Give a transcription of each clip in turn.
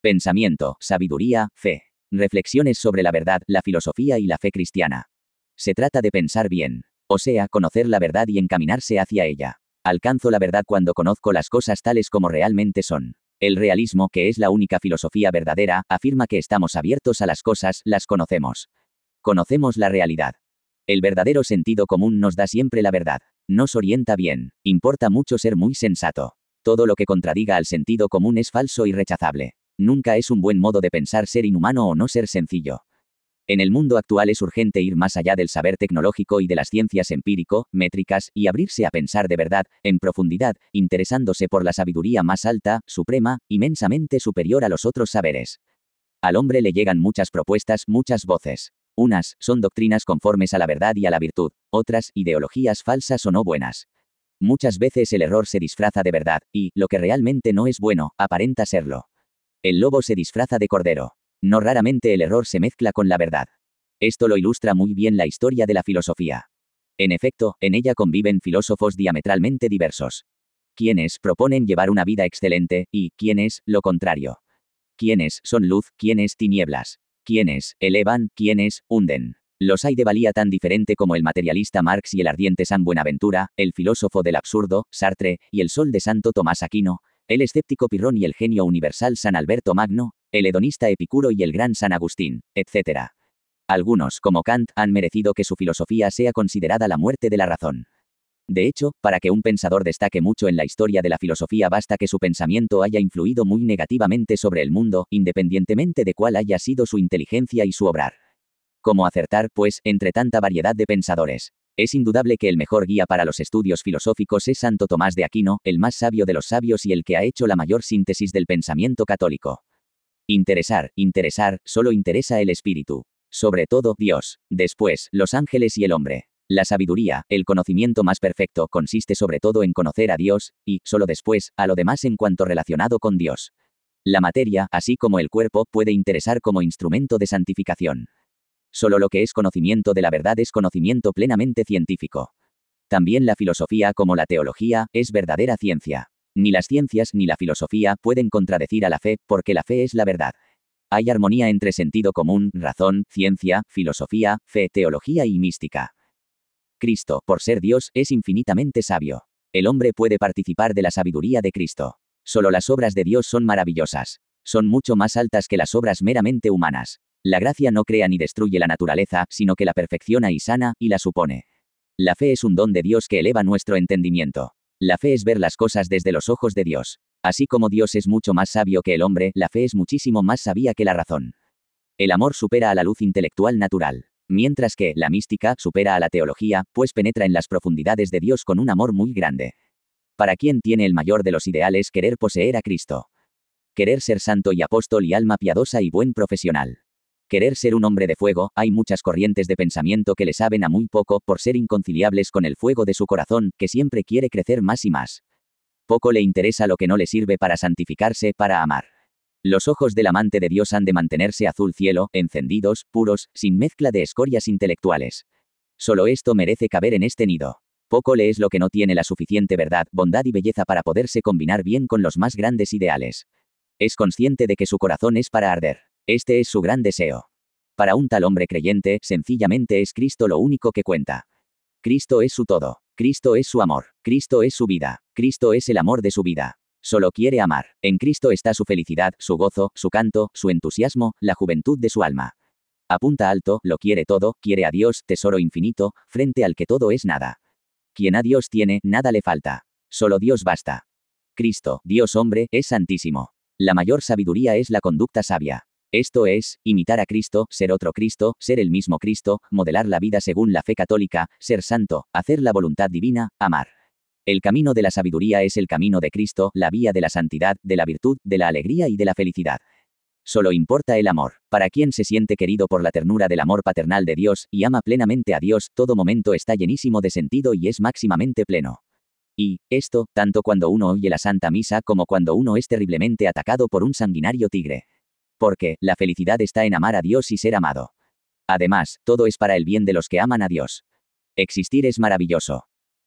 Pensamiento, sabiduría, fe. Reflexiones sobre la verdad, la filosofía y la fe cristiana. Se trata de pensar bien, o sea, conocer la verdad y encaminarse hacia ella. Alcanzo la verdad cuando conozco las cosas tales como realmente son. El realismo, que es la única filosofía verdadera, afirma que estamos abiertos a las cosas, las conocemos. Conocemos la realidad. El verdadero sentido común nos da siempre la verdad. Nos orienta bien. Importa mucho ser muy sensato. Todo lo que contradiga al sentido común es falso y rechazable. Nunca es un buen modo de pensar ser inhumano o no ser sencillo. En el mundo actual es urgente ir más allá del saber tecnológico y de las ciencias empírico, métricas, y abrirse a pensar de verdad, en profundidad, interesándose por la sabiduría más alta, suprema, inmensamente superior a los otros saberes. Al hombre le llegan muchas propuestas, muchas voces. Unas son doctrinas conformes a la verdad y a la virtud, otras, ideologías falsas o no buenas. Muchas veces el error se disfraza de verdad, y, lo que realmente no es bueno, aparenta serlo. El lobo se disfraza de cordero. No raramente el error se mezcla con la verdad. Esto lo ilustra muy bien la historia de la filosofía. En efecto, en ella conviven filósofos diametralmente diversos. Quienes proponen llevar una vida excelente, y quienes, lo contrario. Quienes son luz, quienes tinieblas. Quienes elevan, quienes hunden. Los hay de valía tan diferente como el materialista Marx y el ardiente San Buenaventura, el filósofo del absurdo, Sartre, y el sol de Santo Tomás Aquino, el escéptico Pirrón y el genio universal San Alberto Magno, el hedonista Epicuro y el gran San Agustín, etc. Algunos, como Kant, han merecido que su filosofía sea considerada la muerte de la razón. De hecho, para que un pensador destaque mucho en la historia de la filosofía basta que su pensamiento haya influido muy negativamente sobre el mundo, independientemente de cuál haya sido su inteligencia y su obrar. ¿Cómo acertar, pues, entre tanta variedad de pensadores? Es indudable que el mejor guía para los estudios filosóficos es Santo Tomás de Aquino, el más sabio de los sabios y el que ha hecho la mayor síntesis del pensamiento católico. Interesar, solo interesa el espíritu. Sobre todo, Dios. Después, los ángeles y el hombre. La sabiduría, el conocimiento más perfecto, consiste sobre todo en conocer a Dios, y, solo después, a lo demás en cuanto relacionado con Dios. La materia, así como el cuerpo, puede interesar como instrumento de santificación. Solo lo que es conocimiento de la verdad es conocimiento plenamente científico. También la filosofía, como la teología, es verdadera ciencia. Ni las ciencias ni la filosofía pueden contradecir a la fe, porque la fe es la verdad. Hay armonía entre sentido común, razón, ciencia, filosofía, fe, teología y mística. Cristo, por ser Dios, es infinitamente sabio. El hombre puede participar de la sabiduría de Cristo. Solo las obras de Dios son maravillosas. Son mucho más altas que las obras meramente humanas. La gracia no crea ni destruye la naturaleza, sino que la perfecciona y sana, y la supone. La fe es un don de Dios que eleva nuestro entendimiento. La fe es ver las cosas desde los ojos de Dios. Así como Dios es mucho más sabio que el hombre, la fe es muchísimo más sabia que la razón. El amor supera a la luz intelectual natural. Mientras que la mística supera a la teología, pues penetra en las profundidades de Dios con un amor muy grande. ¿Para quién tiene el mayor de los ideales querer poseer a Cristo? Querer ser santo y apóstol y alma piadosa y buen profesional. Querer ser un hombre de fuego, hay muchas corrientes de pensamiento que le saben a muy poco por ser inconciliables con el fuego de su corazón, que siempre quiere crecer más y más. Poco le interesa lo que no le sirve para santificarse, para amar. Los ojos del amante de Dios han de mantenerse azul cielo, encendidos, puros, sin mezcla de escorias intelectuales. Solo esto merece caber en este nido. Poco le es lo que no tiene la suficiente verdad, bondad y belleza para poderse combinar bien con los más grandes ideales. Es consciente de que su corazón es para arder. Este es su gran deseo. Para un tal hombre creyente, sencillamente es Cristo lo único que cuenta. Cristo es su todo. Cristo es su amor. Cristo es su vida. Cristo es el amor de su vida. Solo quiere amar. En Cristo está su felicidad, su gozo, su canto, su entusiasmo, la juventud de su alma. Apunta alto, lo quiere todo, quiere a Dios, tesoro infinito, frente al que todo es nada. Quien a Dios tiene, nada le falta. Solo Dios basta. Cristo, Dios hombre, es santísimo. La mayor sabiduría es la conducta sabia. Esto es, imitar a Cristo, ser otro Cristo, ser el mismo Cristo, modelar la vida según la fe católica, ser santo, hacer la voluntad divina, amar. El camino de la sabiduría es el camino de Cristo, la vía de la santidad, de la virtud, de la alegría y de la felicidad. Solo importa el amor. Para quien se siente querido por la ternura del amor paternal de Dios, y ama plenamente a Dios, todo momento está llenísimo de sentido y es máximamente pleno. Y, esto, tanto cuando uno oye la Santa Misa como cuando uno es terriblemente atacado por un sanguinario tigre. Porque, la felicidad está en amar a Dios y ser amado. Además, todo es para el bien de los que aman a Dios. Existir es maravilloso.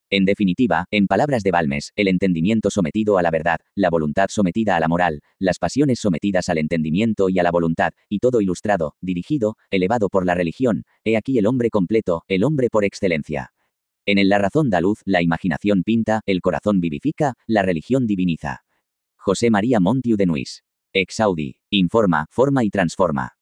En definitiva, en palabras de Balmes, el entendimiento sometido a la verdad, la voluntad sometida a la moral, las pasiones sometidas al entendimiento y a la voluntad, y todo ilustrado, dirigido, elevado por la religión, he aquí el hombre completo, el hombre por excelencia. En él la razón da luz, la imaginación pinta, el corazón vivifica, la religión diviniza. José María Montiu de Nuis. Ex Audi. Informa, forma y transforma.